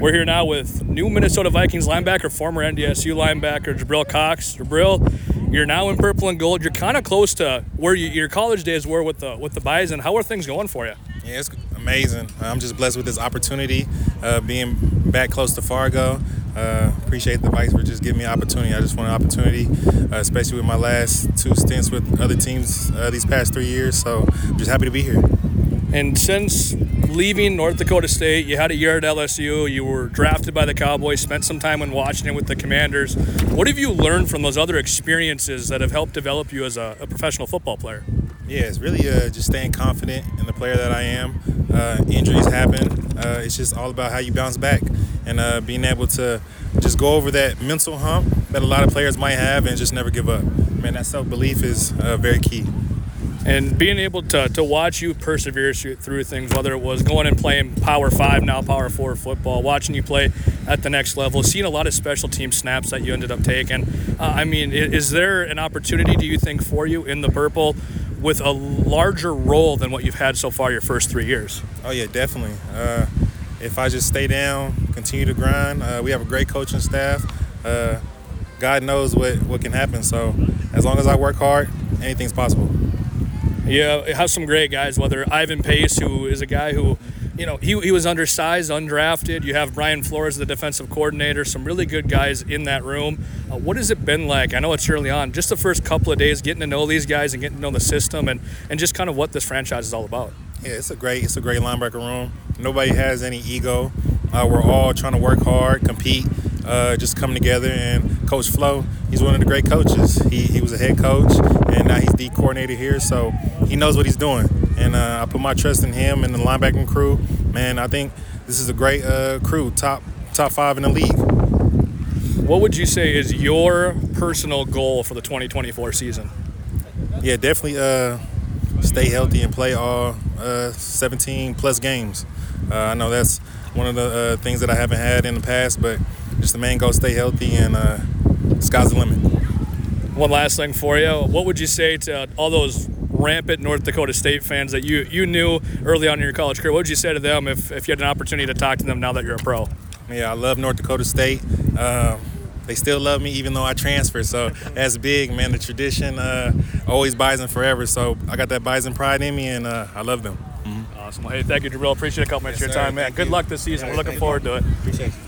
We're here now with new Minnesota Vikings linebacker, former NDSU linebacker Jabril Cox. Jabril, you're now in purple and gold. You're kind of close to where your college days were with the Bison. How are things going for you? Yeah, it's amazing. I'm just blessed with this opportunity, being back close to Fargo. Appreciate the Vikes for just giving me an opportunity. I just want an opportunity, especially with my last two stints with other teams these past 3 years. So I'm just happy to be here. And since leaving North Dakota State, you had a year at LSU. You were drafted by the Cowboys, spent some time in Washington with the Commanders. What have you learned from those other experiences that have helped develop you as a professional football player? Yeah, it's really just staying confident in the player that I am. Injuries happen. It's just all about how you bounce back and being able to just go over that mental hump that a lot of players might have and just never give up. Man, that self-belief is very key. And being able to watch you persevere through things, whether it was going and playing Power 5, now Power 4 football, watching you play at the next level, seeing a lot of special team snaps that you ended up taking. Is there an opportunity, do you think, for you in the purple with a larger role than what you've had so far your first 3 years? Oh, yeah, definitely. If I just stay down, continue to grind, we have a great coaching staff. God knows what can happen. So as long as I work hard, anything's possible. Yeah, it has some great guys, whether Ivan Pace, who is a guy who, he was undersized, undrafted. You have Brian Flores, the defensive coordinator, some really good guys in that room. What has it been like? I know it's early on, just the first couple of days getting to know these guys and getting to know the system and just kind of what this franchise is all about. Yeah, it's a great linebacker room. Nobody has any ego. We're all trying to work hard, compete, just come together. And Coach Flo, he's one of the great coaches. He was a head coach, and now he's the coordinator here, so he knows what he's doing. And I put my trust in him and the linebacking crew. Man, I think this is a great crew, top 5 in the league. What would you say is your personal goal for the 2024 season? Yeah, definitely stay healthy and play all 17-plus games. I know that's one of the things that I haven't had in the past, but just the main goal, stay healthy, and sky's the limit. One last thing for you. What would you say to all those rampant North Dakota State fans that you knew early on in your college career? What would you say to them if you had an opportunity to talk to them now that you're a pro? Yeah, I love North Dakota State. They still love me even though I transferred, so that's big, man. The tradition, always Bison forever, so I got that Bison pride in me, and I love them. Awesome. Well, hey, thank you, Jabril. Appreciate a couple minutes of your time, man. Good luck this season. We're looking forward to it. Appreciate you.